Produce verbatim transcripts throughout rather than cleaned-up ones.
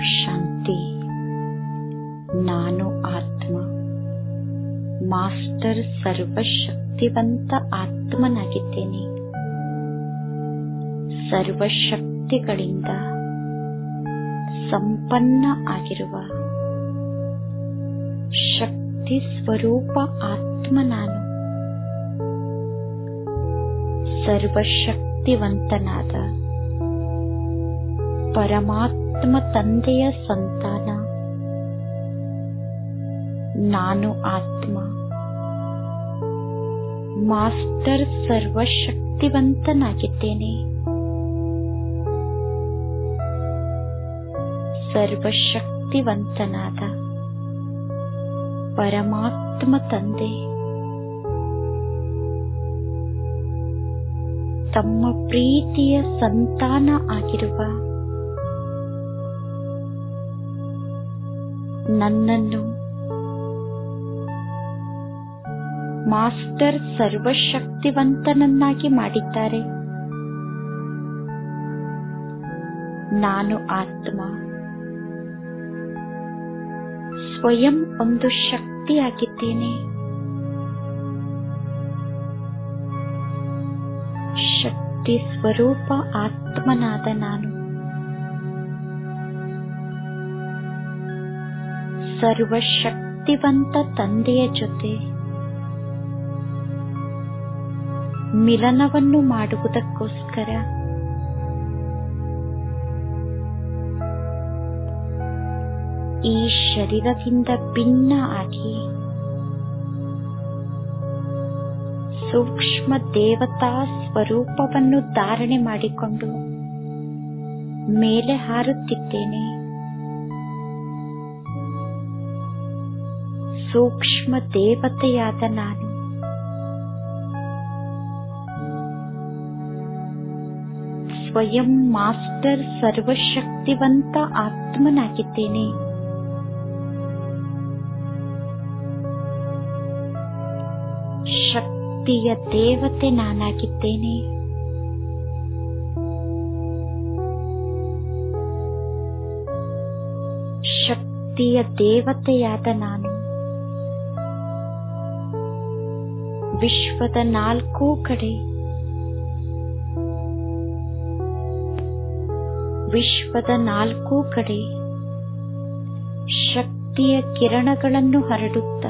ಶಾಂತಿ. ನಾನು ಆತ್ಮ, ಮಾಸ್ಟರ್ ಸರ್ವಶಕ್ತಿವಂತ ಆತ್ಮನಾಗಿದ್ದೇನೆ. ಸರ್ವಶಕ್ತಿಗಳಿಂದ ಸಂಪನ್ನ ಆಗಿರುವ ಶಕ್ತಿ ಸ್ವರೂಪ ಆತ್ಮ ನಾನು. ಸರ್ವಶಕ್ತಿವಂತನಾದ ಪರಮಾತ್ಮ ತಂದೆಯ ಸಂತಾನ ನಾನು ಆತ್ಮ, ಮಾಸ್ಟರ್ ಸರ್ವಶಕ್ತಿವಂತನಾಗಿದ್ದೇನೆ. ಸರ್ವಶಕ್ತಿವಂತನಾದ ಪರಮಾತ್ಮ ತಂದೆ ತಮ್ಮ ಪ್ರೀತಿಯ ಸಂತಾನ ಆಗಿರುವ ನನ್ನನ್ನು ಮಾಸ್ಟರ್ ಸರ್ವಶಕ್ತಿವಂತನನ್ನಾಗಿ ಮಾಡಿದ್ದಾರೆ. ನಾನು ಆತ್ಮ ಸ್ವಯಂ ಒಂದು ಶಕ್ತಿಯಾಗಿದ್ದೇನೆ. ಶಕ್ತಿ ಸ್ವರೂಪ ಆತ್ಮನಾದ ನಾನು ಸರ್ವಶಕ್ತಿವಂತ ತಂದೆಯ ಜೊತೆ ಮಿಲನವನ್ನು ಮಾಡುವುದಕ್ಕೋಸ್ಕರ ಈ ಶರೀರದಿಂದ ಭಿನ್ನ ಆಗಿ ಸೂಕ್ಷ್ಮ ದೇವತಾ ಸ್ವರೂಪವನ್ನು ಧಾರಣೆ ಮಾಡಿಕೊಂಡು ಮೇಲೆ ಹಾರುತ್ತಿದ್ದೇನೆ. ಸೂಕ್ಷ್ಮ ದೇವತೆಯಾದ ನಾನು ಸ್ವಯಂ ಮಾಸ್ಟರ್ ಸರ್ವಶಕ್ತಿವಂತ ಆತ್ಮನಾಗಿದ್ದೇನೆ. ಶಕ್ತಿಯ ದೇವತೆ ನಾನಾಗಿದ್ದೇನೆ. ಶಕ್ತಿಯ ದೇವತೆಯಾದ ನಾನು ವಿಶ್ವದ ನಾಲ್ಕೂ ಕಡೆ ವಿಶ್ವದ ನಾಲ್ಕೂ ಕಡೆ ಶಕ್ತಿಯ ಕಿರಣಗಳನ್ನು ಹರಡುತ್ತಾ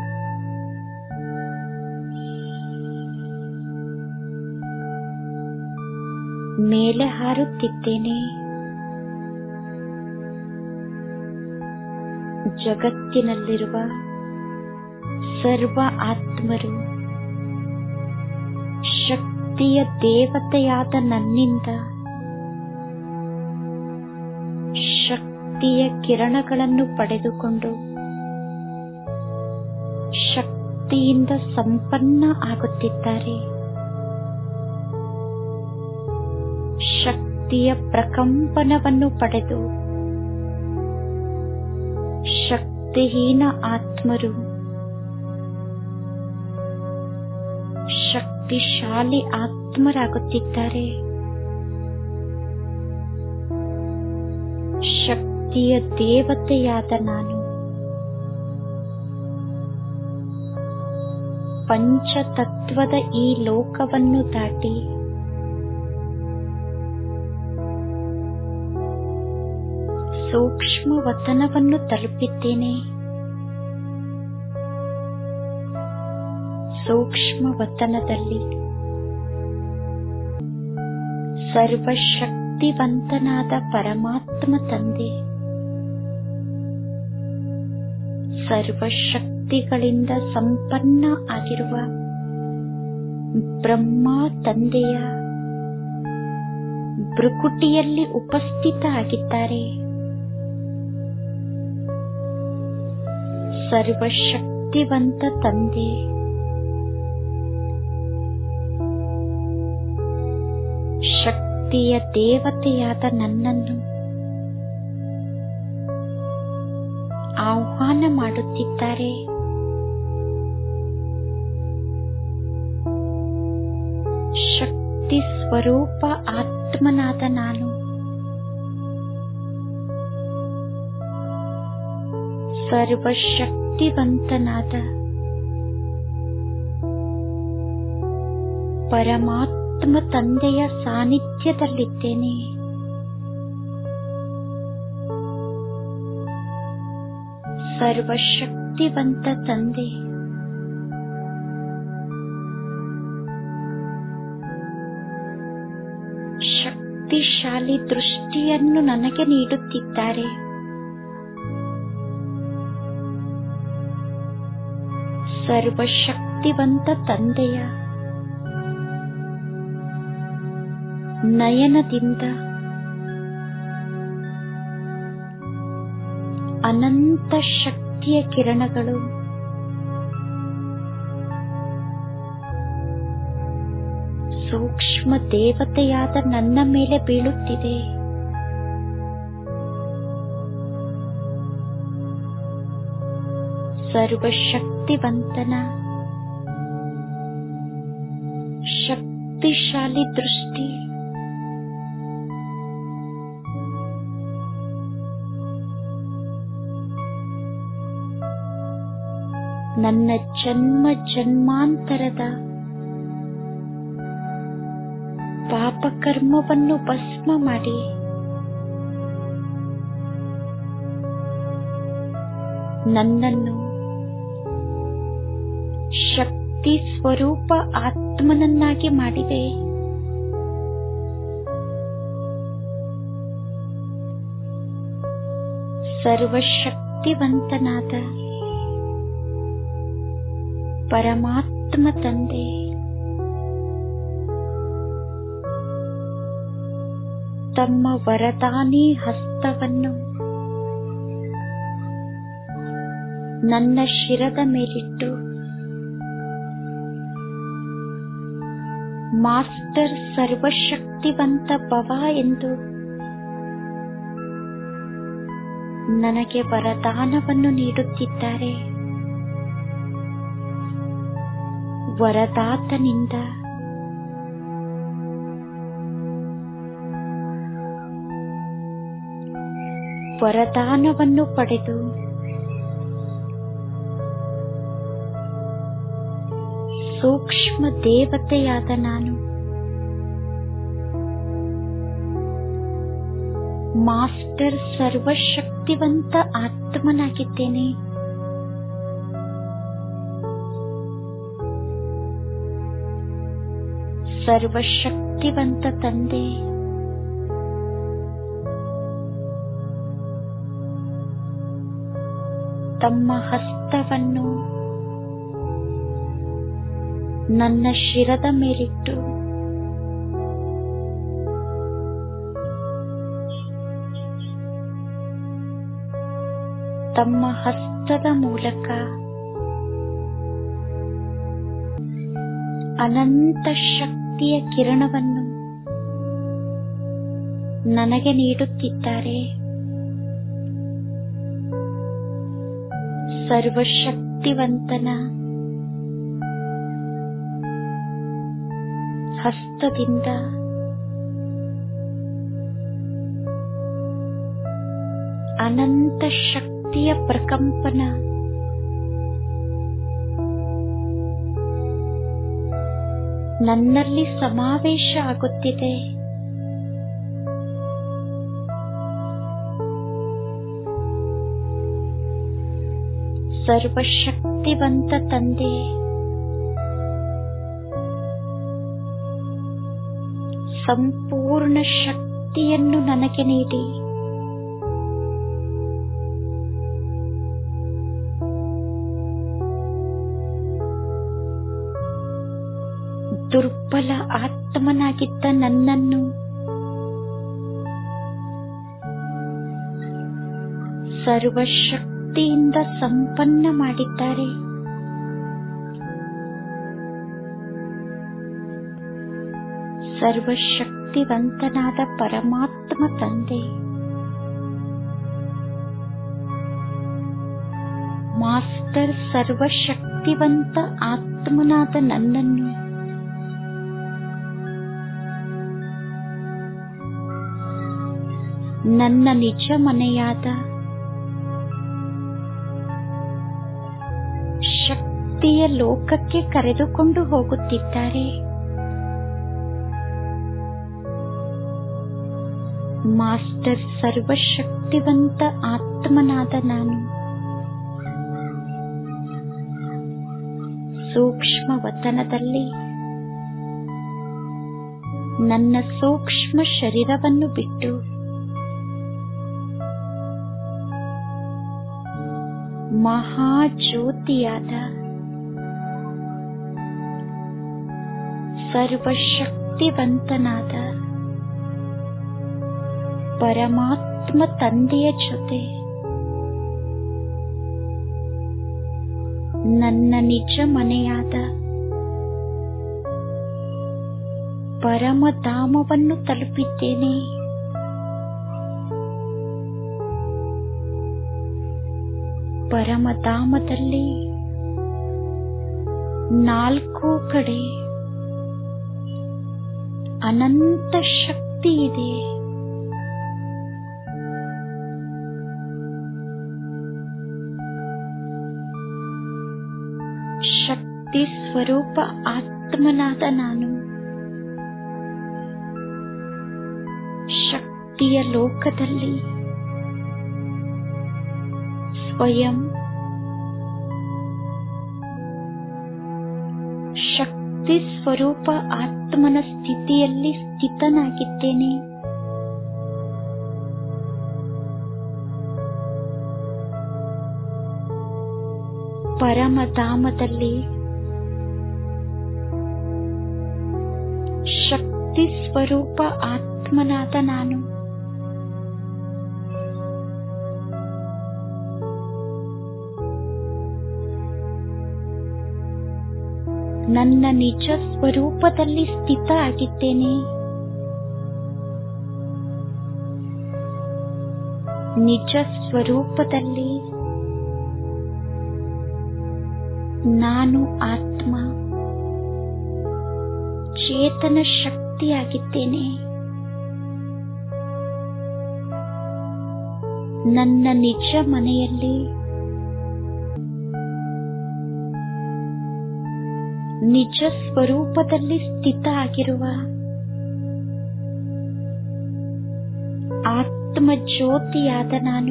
ಮೇಲೆ ಹಾರುತ್ತಿದ್ದೇನೆ. ಜಗತ್ತಿನಲ್ಲಿರುವ ಸರ್ವ ಆತ್ಮರು ಶಕ್ತಿಯ ದೇವತೆಯಾದ ನನ್ನಿಂದ ಶಕ್ತಿಯ ಕಿರಣಗಳನ್ನು ಪಡೆದುಕೊಂಡು ಶಕ್ತಿಯಿಂದ ಸಂಪನ್ನ ಆಗುತ್ತಿದ್ದಾರೆ. ಶಕ್ತಿಯ ಪ್ರಕಂಪನವನ್ನು ಪಡೆದು ಶಕ್ತಿಹೀನ ಆತ್ಮರು ಶಕ್ತಿಶಾಲಿ ಆತ್ಮರಾಗುತ್ತಿದ್ದಾರೆ. ಶಕ್ತಿಯ ದೇವತೆಯಾದ ನಾನು ಪಂಚತತ್ವದ ಈ ಲೋಕವನ್ನು ದಾಟಿ ಸೂಕ್ಷ್ಮ ವತನವನ್ನು ತಲುಪಿದ್ದೇನೆ. ಸೂಕ್ಷ್ಮ ವತನದಲ್ಲಿ ಸರ್ವಶಕ್ತಿವಂತನಾದ ಪರಮಾತ್ಮ ತಂದೆ ಸರ್ವಶಕ್ತಿಗಳಿಂದ ಸಂಪನ್ನ ಆಗಿರುವ ಬ್ರಹ್ಮ ತಂದೆಯ ಭ್ರುಕುಟಿಯಲ್ಲಿ ಉಪಸ್ಥಿತ ಆಗಿದ್ದಾರೆ. ಸರ್ವಶಕ್ತಿವಂತ ತಂದೆ ಶಕ್ತಿಯ ದೇವತೆಯಾದ ನನ್ನನ್ನು ಆಹ್ವಾನ ಮಾಡುತ್ತಿದ್ದಾರೆ. ಶಕ್ತಿ ಸ್ವರೂಪ ಆತ್ಮನಾದ ನಾನು ಸರ್ವಶಕ್ತಿವಂತನಾದ ಪರಮಾತ್ಮ ತಂದೆಯ ಸಾನ್ನಿಧ್ಯದಲ್ಲಿದ್ದೇನೆ. ಸರ್ವಶಕ್ತಿವಂತ ತಂದೆ, ಶಕ್ತಿಶಾಲಿ ದೃಷ್ಟಿಯನ್ನು ನನಗೆ ನೀಡುತ್ತಿದ್ದಾರೆ. ಸರ್ವಶಕ್ತಿವಂತ ತಂದೆಯ ನಯನದಿಂದ ಅನಂತ ಶಕ್ತಿಯ ಕಿರಣಗಳು ಸೂಕ್ಷ್ಮ ದೇವತೆಯಾದ ನನ್ನ ಮೇಲೆ ಬೀಳುತ್ತಿದೆ. ಸರ್ವಶಕ್ತಿವಂತನ ಶಕ್ತಿಶಾಲಿ ದೃಷ್ಟಿ ನನ್ನ ಜನ್ಮ ಜನ್ಮಾಂತರದ ಪಾಪಕರ್ಮವನ್ನು ಭಸ್ಮ ಮಾಡಿ ನನ್ನನ್ನು ಶಕ್ತಿ ಸ್ವರೂಪ ಆತ್ಮನನ್ನಾಗಿ ಮಾಡಿದೆ. ಸರ್ವಶಕ್ತಿವಂತನಾದ ಪರಮಾತ್ಮ ತಂದೆ ತಮ್ಮ ವರದಾನಿ ಹಸ್ತವನ್ನು ನನ್ನ ಶಿರದ ಮೇಲಿಟ್ಟು ಮಾಸ್ಟರ್ ಸರ್ವಶಕ್ತಿವಂತ ಭವ ಎಂದು ನನಗೆ ವರದಾನವನ್ನು ನೀಡುತ್ತಿದ್ದಾರೆ. ವರದಾತನಿಂದ ವರದಾನವನ್ನು ಪಡೆದು ಸೂಕ್ಷ್ಮ ದೇವತೆಯಾದ ನಾನು ಮಾಸ್ಟರ್ ಸರ್ವಶಕ್ತಿವಂತ ಆತ್ಮನಾಗಿದ್ದೇನೆ. ಸರ್ವಶಕ್ತಿವಂತ ತಂದೆ ತಮ್ಮ ಹಸ್ತವನ್ನು ನನ್ನ ಶಿರದ ಮೇಲಿಟ್ಟು ತಮ್ಮ ಹಸ್ತದ ಮೂಲಕ ಅನಂತ ಶಕ್ತಿಯ ಕಿರಣವನ್ನು ನನಗೆ ನೀಡುತ್ತಿದ್ದಾರೆ. ಸರ್ವಶಕ್ತಿವಂತನ ಹಸ್ತದಿಂದ ಅನಂತ ಶಕ್ತಿಯ ಪ್ರಕಂಪನ ನನ್ನಲ್ಲಿ ಸಮಾವೇಶ ಆಗುತ್ತಿದೆ. ಸರ್ವಶಕ್ತಿವಂತ ತಂದೆ ಸಂಪೂರ್ಣ ಶಕ್ತಿಯನ್ನು ನನಗೆ ನೀಡಿ ದುರ್ಬಲ ಆತ್ಮನಾಗಿದ್ದ ನನ್ನನ್ನು ಸರ್ವಶಕ್ತಿಯಿಂದ ಸಂಪನ್ನ ಮಾಡಿದ್ದಾರೆ. ಸರ್ವಶಕ್ತಿವಂತನಾದ ಪರಮಾತ್ಮ ತಂದೆ ಮಾಸ್ಟರ್ ಸರ್ವಶಕ್ತಿವಂತ ಆತ್ಮನಾದ ನನ್ನನ್ನು ನನ್ನ ನಿಜ ಮನೆಯಾದ ಶಕ್ತಿಯ ಲೋಕಕ್ಕೆ ಕರೆದುಕೊಂಡು ಹೋಗುತ್ತಿದ್ದಾರೆ. ಮಾಸ್ಟರ್ ಸರ್ವಶಕ್ತಿವಂತ ಆತ್ಮನಾದ ನಾನು ಸೂಕ್ಷ್ಮ ವತನದಲ್ಲಿ ನನ್ನ ಸೂಕ್ಷ್ಮ ಶರೀರವನ್ನು ಬಿಟ್ಟು ಮಹಾಜ್ಯೋತಿಯಾದ ಸರ್ವಶಕ್ತಿವಂತನಾದ ಪರಮಾತ್ಮ ತಂದೆಯ ಜೊತೆ ನನ್ನ ನಿಜ ಮನೆಯಾದ ಪರಮಧಾಮವನ್ನು ತಲುಪಿದ್ದೇನೆ. ಪರಮಧಾಮದಲ್ಲಿ ನಾಲ್ಕು ಕಡೆ ಅನಂತ ಶಕ್ತಿ ಇದೆ. ಶಕ್ತಿ ಸ್ವರೂಪ ಆತ್ಮನಾದ ನಾನು ಶಕ್ತಿಯ ಲೋಕದಲ್ಲಿ ಸ್ವಯಂ ಶಕ್ತಿ ಸ್ವರೂಪ ಆತ್ಮನ ಸ್ಥಿತಿಯಲ್ಲಿ ಸ್ಥಿತನಾಗಿದ್ದೇನೆ. ಪರಮಧಾಮದಲ್ಲಿ ಶಕ್ತಿ ಸ್ವರೂಪ ಆತ್ಮನಾದ ನಾನು ನನ್ನ ನಿಜ ಸ್ವರೂಪದಲ್ಲಿ ಸ್ಥಿತ ಆಗಿದ್ದೇನೆ. ನಿಜ ಸ್ವರೂಪದಲ್ಲಿ ನಾನು ಆತ್ಮ ಚೇತನ ಶಕ್ತಿಯಾಗಿದ್ದೇನೆ. ನನ್ನ ನಿಜ ಮನೆಯಲ್ಲಿ ನಿಜ ಸ್ವರೂಪದಲ್ಲಿ ಸ್ಥಿತ ಆಗಿರುವ ಆತ್ಮ ಜ್ಯೋತಿಯಾದ ನಾನು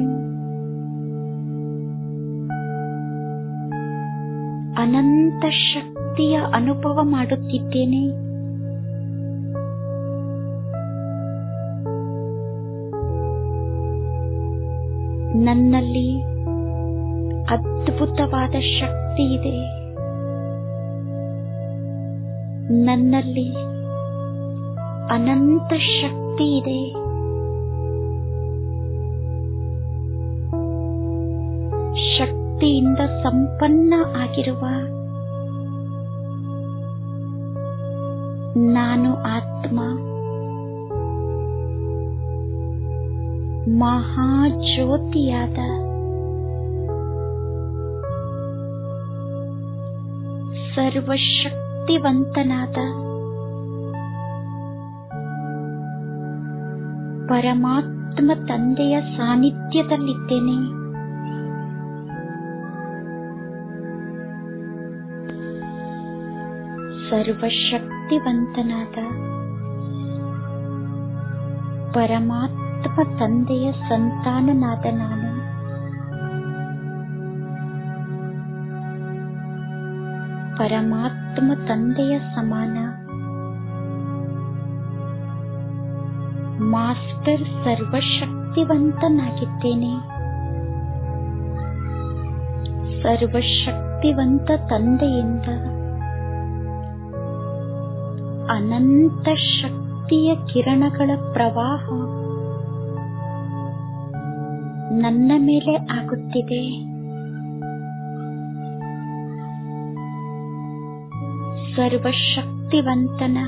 ಅನಂತ ಶಕ್ತಿಯ ಅನುಭವ ಮಾಡುತ್ತಿದ್ದೇನೆ. ನನ್ನಲ್ಲಿ ಅದ್ಭುತವಾದ ಶಕ್ತಿ ಇದೆ. ನನ್ನಲ್ಲಿ ಅನಂತ ಶಕ್ತಿ ಇದೆ. ಶಕ್ತಿಯಿಂದ ಸಂಪನ್ನ ಆಗಿರುವ ನಾನು ಆತ್ಮ ಮಹಾಜ್ಯೋತಿಯಾದ ಸರ್ವಶಕ್ತಿವಂತನಾದ ಪರಮಾತ್ಮ ತಂದೆಯ ಸಾನ್ನಿಧ್ಯದಲ್ಲಿದ್ದೇನೆ. ಸರ್ವಶಕ್ತಿವಂತನಾದ ಪರಮಾತ್ಮ ತಂದೆಯ ಸಂತಾನನಾದ ನಾನು ಪರಮಾತ್ಮ ತಂದೆಯ ಸಮಾನ ಮಾಸ್ಟರ್ ಸರ್ವಶಕ್ತಿವಂತನಾಗಿದ್ದೇನೆ. ಸರ್ವಶಕ್ತಿವಂತ ತಂದೆಯಿಂದ ಅನಂತ ಶಕ್ತಿಯ ಕಿರಣಗಳ ಪ್ರವಾಹ ನನ್ನ ಮೇಲೆ ಆಗುತ್ತಿದೆ. ಸರ್ವಶಕ್ತಿವಂತನ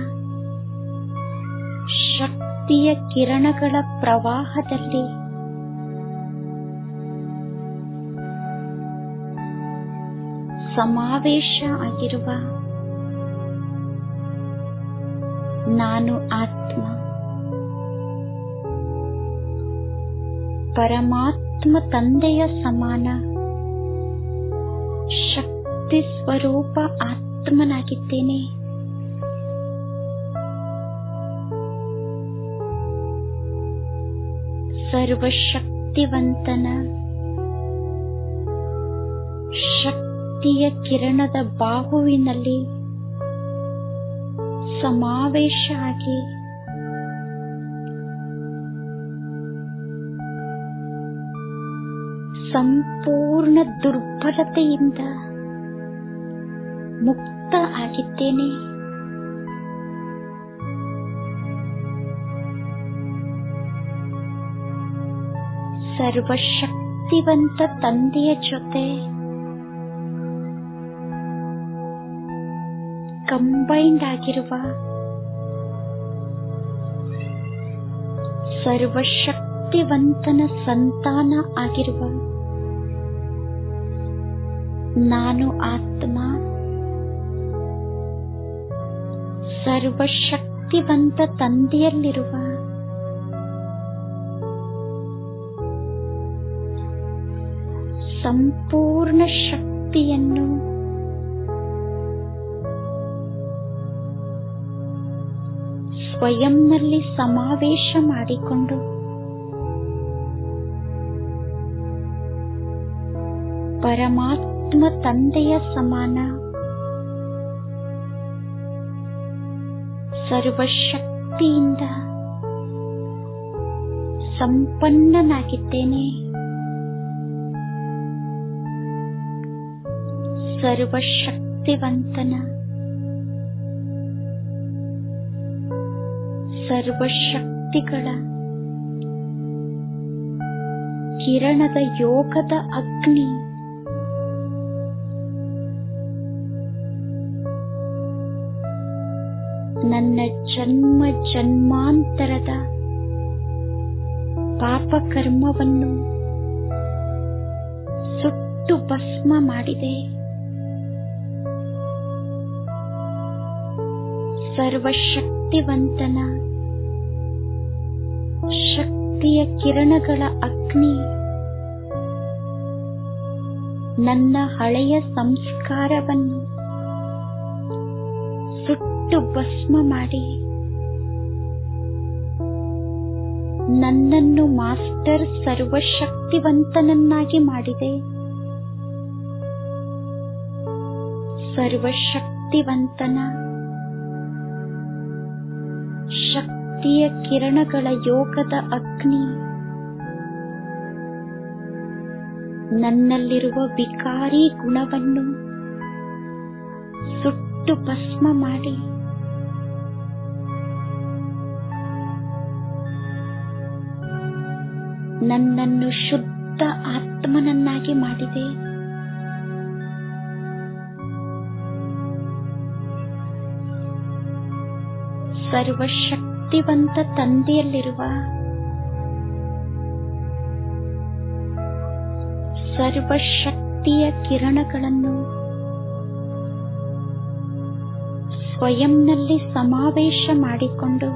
ಶಕ್ತಿಯ ಕಿರಣಗಳ ಪ್ರವಾಹದಲ್ಲಿ ಸಮಾವೇಶ ಆಗಿರುವ ನಾನು ಆತ್ಮ ಪರಮಾತ್ಮ ತಂದೆಯ ಸಮಾನ ಶಕ್ತಿ ಶಕ್ತಿ ಸ್ವರೂಪ ಆತ್ಮನಾಗಿದ್ದೇನೆ. ಸರ್ವಶಕ್ತಿವಂತನ ಶಕ್ತಿಯ ಕಿರಣದ ಬಾಹುವಿನಲ್ಲಿ ಸಮಾವೇಶ ಆಗಿ ಸಂಪೂರ್ಣ ದುರ್ಬಲತೆಯಿಂದ ಮುಕ್ತ ಆಗಿದ್ದೇನೆ. ಸರ್ವಶಕ್ತಿವಂತ ತಂದೆಯ ಜೊತೆ ಕಂಬೈಂಡ್ ಆಗಿರುವ ಸರ್ವಶಕ್ತಿವಂತನ ಸಂತಾನ ಆಗಿರುವ ನಾನು ಆತ್ಮ ಸರ್ವಶಕ್ತಿವಂತ ತಂದೆಯಲ್ಲಿರುವ ಸಂಪೂರ್ಣ ಶಕ್ತಿಯನ್ನು ಸ್ವಯಂನಲ್ಲಿ ಸಮಾವೇಶ ಮಾಡಿಕೊಂಡು ಪರಮಾತ್ಮ ತಂದೆಯ ಸಮಾನ ಸರ್ವಶಕ್ತಿಯಿಂದ ಸಂಪನ್ನನಾಗಿದ್ದೇನೆ. ಸರ್ವಶಕ್ತಿವಂತನ ಸರ್ವಶಕ್ತಿಗಳ ಕಿರಣದ ಯೋಗದ ಅಗ್ನಿ ನನ್ನ ಜನ್ಮ ಜನ್ಮಾಂತರದ ಪಾಪಕರ್ಮವನ್ನು ಸುಟ್ಟು ಭಸ್ಮ ಮಾಡಿದೆ. ಸರ್ವಶಕ್ತಿವಂತನ ಶಕ್ತಿಯ ಕಿರಣಗಳ ಅಗ್ನಿ ನನ್ನ ಹಳೆಯ ಸಂಸ್ಕಾರವನ್ನು ಸುಟ್ಟು ಭಸ್ಮ ಮಾಡಿ ನನ್ನನ್ನು ಮಾಸ್ಟರ್ ಸರ್ವಶಕ್ತಿವಂತನನ್ನಾಗಿ ಮಾಡಿದೆ. ಸರ್ವಶಕ್ತಿವಂತನ ಶಕ್ತಿಯ ಕಿರಣಗಳ ಯೋಗದ ಅಗ್ನಿ ನನ್ನಲ್ಲಿರುವ ವಿಕಾರಿ ಗುಣವನ್ನು ಸುಟ್ಟು ಭಸ್ಮ ಮಾಡಿ ನನ್ನನ್ನು ಶುದ್ಧ ಆತ್ಮನನ್ನಾಗಿ ಮಾಡಿದೆ. ಸರ್ವಶಕ್ತಿವಂತ ತಂದೆಯಲ್ಲಿರುವ ಸರ್ವಶಕ್ತಿಯ ಕಿರಣಗಳನ್ನು ಸ್ವಯಂನಲ್ಲಿ ಸಮಾವೇಶ ಮಾಡಿಕೊಂಡು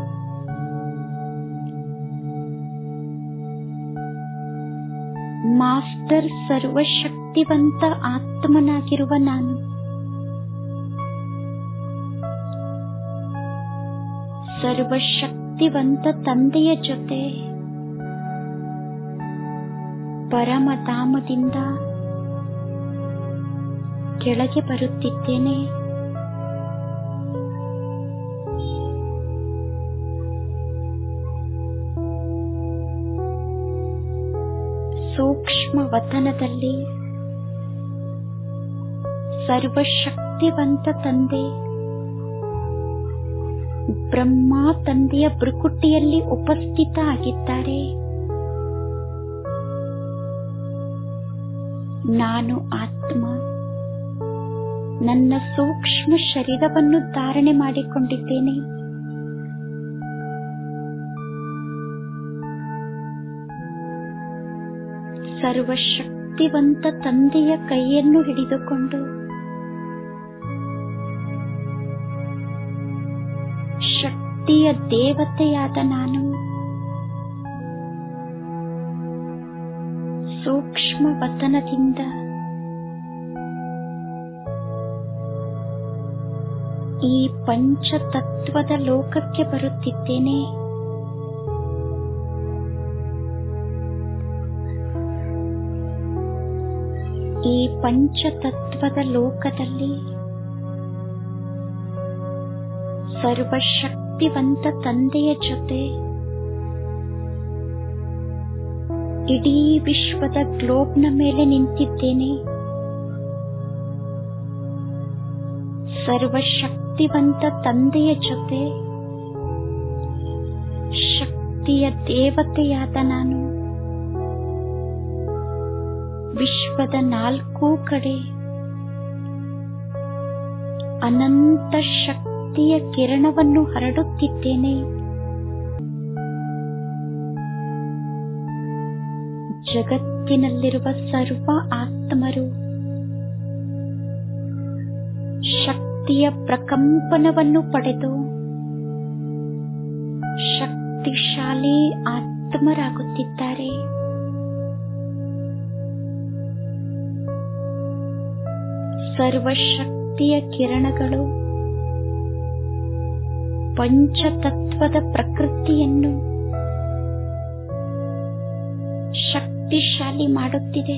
ಮಾಸ್ಟರ್ ಸರ್ವಶಕ್ತಿವಂತ ಆತ್ಮನಾಗಿರುವ ನಾನು ಸರ್ವಶಕ್ತಿವಂತ ತಂದೆಯ ಜೊತೆ ಪರಮಧಾಮದಿಂದ ಕೆಳಗೆ ಬರುತ್ತಿದ್ದೇನೆ. ಸೂಕ್ಷ್ಮ ವತನದಲ್ಲಿ ಸರ್ವಶಕ್ತಿವಂತ ತಂದೆ ಬ್ರಹ್ಮ ತಂದೆಯ ಭೃಕುಟಿಯಲ್ಲಿ ಉಪಸ್ಥಿತ ಆಗಿದ್ದಾರೆ. ನಾನು ಆತ್ಮ ನನ್ನ ಸೂಕ್ಷ್ಮ ಶರೀರವನ್ನು ಧಾರಣೆ ಮಾಡಿಕೊಂಡಿದ್ದೇನೆ. ಸರ್ವಶಕ್ತಿವಂತ ತಂದೆಯ ಕೈಯನ್ನು ಹಿಡಿದುಕೊಂಡು ಶಕ್ತಿಯ ದೇವತೆಯಾದ ನಾನು ಸೂಕ್ಷ್ಮ ವತನದಿಂದ ಈ ಪಂಚತತ್ವದ ಲೋಕಕ್ಕೆ ಬರುತ್ತಿದ್ದೇನೆ. ಈ ಪಂಚತತ್ವದ ಲೋಕದಲ್ಲಿ ಸರ್ವಶಕ್ತಿವಂತ ತಂದೆಯ ಜೊತೆ ಇಡೀ ವಿಶ್ವದ ಗ್ಲೋಬ್ನ ಮೇಲೆ ನಿಂತಿದ್ದೇನೆ. ಸರ್ವಶಕ್ತಿವಂತ ತಂದೆಯ ಜೊತೆ ಶಕ್ತಿಯ ದೇವತೆಯಾದ ನಾನು ವಿಶ್ವದ ನಾಲ್ಕೂ ಕಡೆ ಅನಂತ ಶಕ್ತಿಯ ಕಿರಣವನ್ನು ಹರಡುತ್ತಿದ್ದೇನೆ. ಜಗತ್ತಿನಲ್ಲಿರುವ ಸರ್ವ ಆತ್ಮರು ಶಕ್ತಿಯ ಪ್ರಕಂಪನವನ್ನು ಪಡೆದು ಶಕ್ತಿಶಾಲಿ ಆತ್ಮರಾಗುತ್ತಿದ್ದಾರೆ. ಸರ್ವಶಕ್ತಿಯ ಕಿರಣಗಳು ಪಂಚತತ್ವದ ಪ್ರಕೃತಿಯನ್ನು ಶಕ್ತಿಶಾಲಿ ಮಾಡುತ್ತಿದೆ.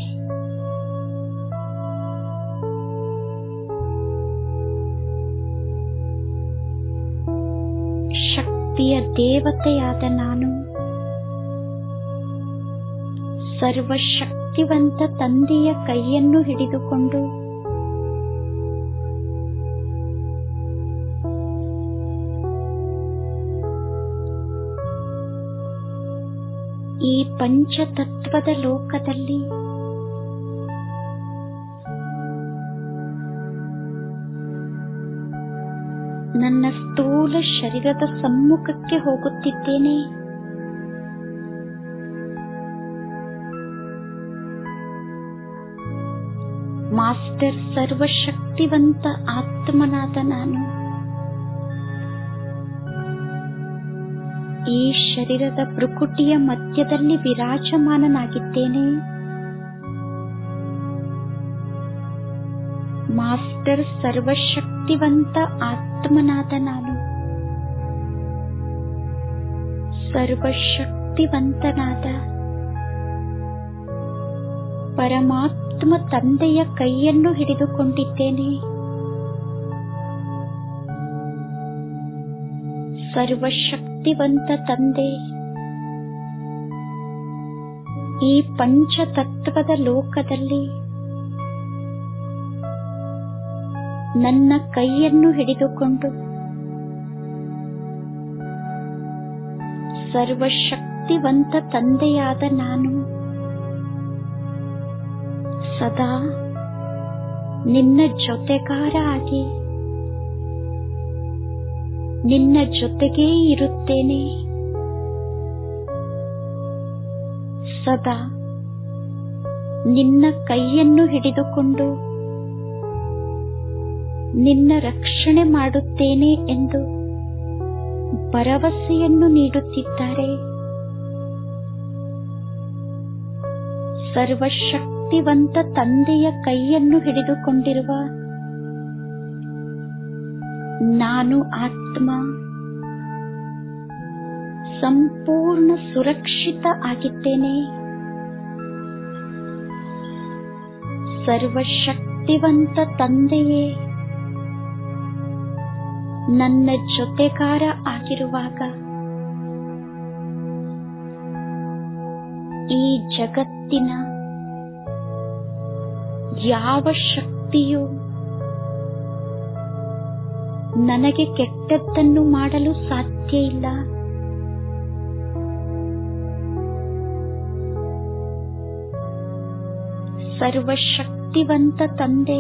ಶಕ್ತಿಯ ದೇವತೆಯಾದ ನಾನು ಸರ್ವಶಕ್ತಿವಂತ ತಂದೆಯ ಕೈಯನ್ನು ಹಿಡಿದುಕೊಂಡು ಈ ಪಂಚತತ್ವದ ಲೋಕದಲ್ಲಿ ನನ್ನ ಸ್ಥೂಲ ಶರೀರದ ಸಮ್ಮುಖಕ್ಕೆ ಹೋಗುತ್ತಿದ್ದೇನೆ. ಮಾಸ್ಟರ್ ಸರ್ವಶಕ್ತಿವಂತ ಆತ್ಮನಾದ ನಾನು ಈ ಶರೀರದ ಭ್ರುಕುಟಿಯ ಮಧ್ಯದಲ್ಲಿ ವಿರಾಜಮಾನನಾಗಿದ್ದೇನೆ. ಮಾಸ್ಟರ್ ಸರ್ವಶಕ್ತಿವಂತ ಆತ್ಮನಾದ ನಾನು ಸರ್ವಶಕ್ತಿವಂತನಾದ ಪರಮಾತ್ಮ ತಂದೆಯ ಕೈಯನ್ನು ಹಿಡಿದುಕೊಂಡಿದ್ದೇನೆ. ಸರ್ವಶಕ್ತಿವಂತ ತಂದೆ ಈ ಪಂಚತತ್ವದ ಲೋಕದಲ್ಲಿ ನನ್ನ ಕೈಯನ್ನು ಹಿಡಿದುಕೊಂಡು ಸರ್ವಶಕ್ತಿವಂತ ತಂದೆಯಾದ ನಾನು ಸದಾ ನಿನ್ನ ಜೊತೆಗಾರ ಆಗಿ ನಿನ್ನ ಜೊತೆಗೇ ಇರುತ್ತೇನೆ. ಸದಾ ನಿನ್ನ ಕೈಯನ್ನು ಹಿಡಿದುಕೊಂಡು ನಿನ್ನ ರಕ್ಷಣೆ ಮಾಡುತ್ತೇನೆ ಎಂದು ಭರವಸೆಯನ್ನು ನೀಡುತ್ತಿದ್ದಾರೆ. ಸರ್ವಶಕ್ತಿವಂತ ತಂದೆಯ ಕೈಯನ್ನು ಹಿಡಿದುಕೊಂಡಿರುವ ನಾನು ಆತ್ಮ ಸಂಪೂರ್ಣ ಸುರಕ್ಷಿತ ಆಗಿದ್ದೇನೆ. ಸರ್ವಶಕ್ತಿವಂತ ತಂದೆಯೇ ನನ್ನ ಜೊತೆಗಾರ ಆಗಿರುವಾಗ ಈ ಜಗತ್ತಿನ ಯಾವ ಶಕ್ತಿಯೂ ನನಗೆ ಕೆಟ್ಟದ್ದನ್ನು ಮಾಡಲು ಸಾಧ್ಯ ಇಲ್ಲ. ಸರ್ವಶಕ್ತಿವಂತ ತಂದೆ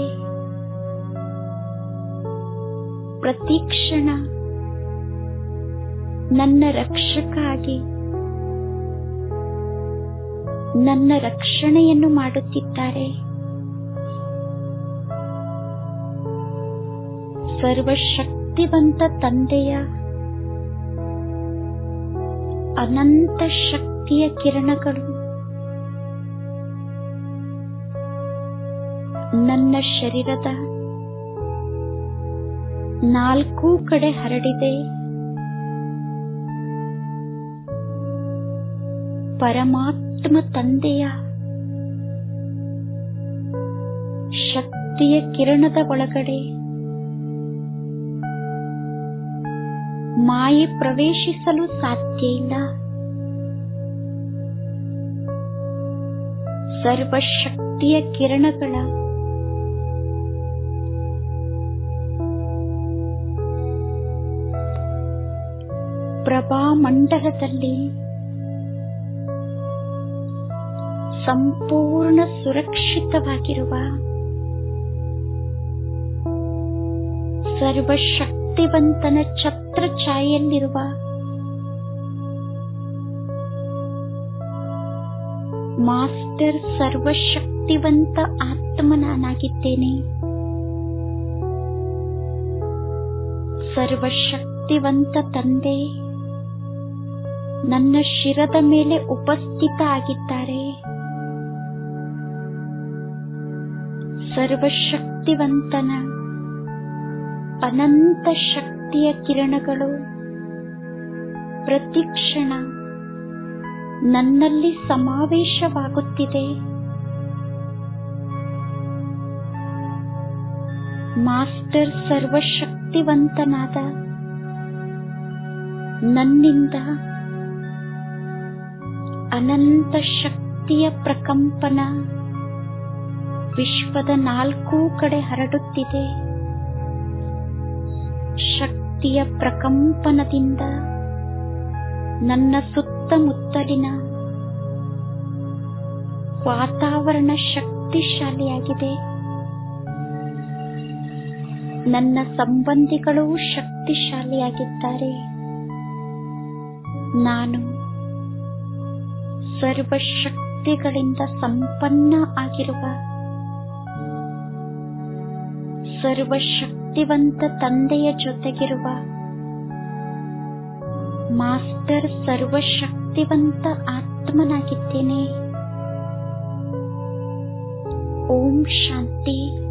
ಪ್ರತಿಕ್ಷಣ ನನ್ನ ರಕ್ಷಕಾಗಿ ನನ್ನ ರಕ್ಷಣೆಯನ್ನು ಮಾಡುತ್ತಿದ್ದಾರೆ. ಸರ್ವಶಕ್ತಿವಂತ ತಂದೆಯ ಅನಂತ ಶಕ್ತಿಯ ಕಿರಣಗಳು ನನ್ನ ಶರೀರದ ನಾಲ್ಕೂ ಕಡೆ ಹರಡಿದೆ. ಪರಮಾತ್ಮ ತಂದೆಯ ಶಕ್ತಿಯ ಕಿರಣದ ಒಳಗಡೆ ಮಾಯೆ ಪ್ರವೇಶಿಸಲು ಸಾಧ್ಯ ಇಲ್ಲ. ಸರ್ವಶಕ್ತಿಯ ಕಿರಣಗಳ ಪ್ರಭಾಮಂಡಲದಲ್ಲಿ ಸಂಪೂರ್ಣ ಸುರಕ್ಷಿತವಾಗಿರುವ ಸರ್ವಶಕ್ತಿವಂತನ ಛತ್ರ ಛಾಯೆಯಲ್ಲಿರುವ ಮಾಸ್ಟರ್ ಸರ್ವಶಕ್ತಿವಂತ ಆತ್ಮ ನಾನಾಗಿದ್ದೇನೆ. ಸರ್ವಶಕ್ತಿವಂತ ತಂದೆ ನನ್ನ ಶಿರದ ಮೇಲೆ ಉಪಸ್ಥಿತ ಆಗಿದ್ದಾರೆ. ಸರ್ವಶಕ್ತಿವಂತನ ಅನಂತ ಶಕ್ತಿಯ ಕಿರಣಗಳು ಪ್ರತಿಕ್ಷಣ ನನ್ನಲ್ಲಿ ಸಮಾವೇಶವಾಗುತ್ತಿದೆ. ಮಾಸ್ಟರ್ ಸರ್ವಶಕ್ತಿವಂತನಾದ ನನ್ನಿಂದ ಅನಂತ ಶಕ್ತಿಯ ಪ್ರಕಂಪನ ವಿಶ್ವದ ನಾಲ್ಕೂ ಕಡೆ ಹರಡುತ್ತಿದೆ. ಶಕ್ತಿಯ ಪ್ರಕಂಪನದಿಂದ ನನ್ನ ಸುತ್ತಮುತ್ತಲಿನ ವಾತಾವರಣ ಶಕ್ತಿಶಾಲಿಯಾಗಿದೆ. ನನ್ನ ಸಂಬಂಧಿಗಳು ಶಕ್ತಿಶಾಲಿಯಾಗಿದ್ದಾರೆ. ನಾನು ಸರ್ವಶಕ್ತಿಗಳಿಂದ ಸಂಪನ್ನ ಆಗಿರುವ ಸರ್ವಶಕ್ತಿವಂತ ತಂದೆಯ ಜೊತೆಗಿರುವ ಮಾಸ್ಟರ್ ಸರ್ವಶಕ್ತಿವಂತ ಆತ್ಮನಾಗಿದ್ದೇನೆ. ಓಂ ಶಾಂತಿ.